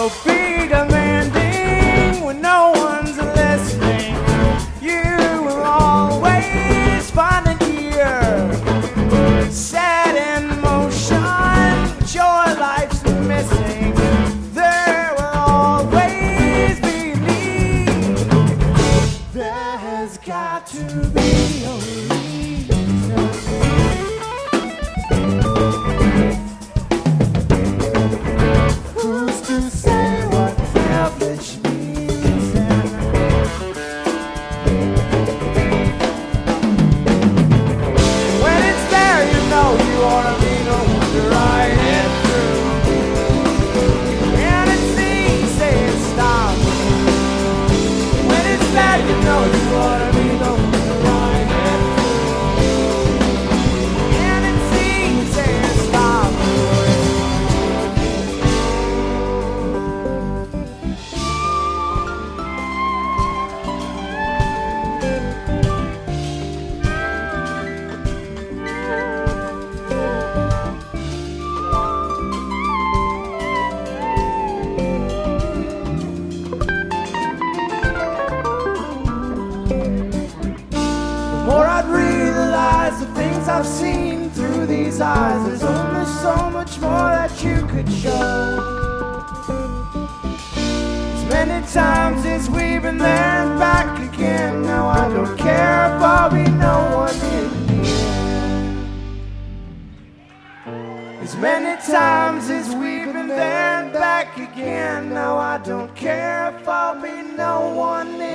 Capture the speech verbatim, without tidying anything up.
Don't be demanding when no one's listening. You will always find an ear set in motion, but your life's missing. There will always be me. There's got to be a reason. Who's to say what privilege means? When it's there, you know you ought to be the one to ride it through. And it seems saying stop. When it's there, you know you ought to be the one to ride it through. And it seems saying stop. The more I'd realize the things I've seen through these eyes, there's only so much more that you could show. As many times as we've been there and back again, now I don't care if I'll be no one in the end. As many times as we've been there and back again, now I don't care if I'll be no one in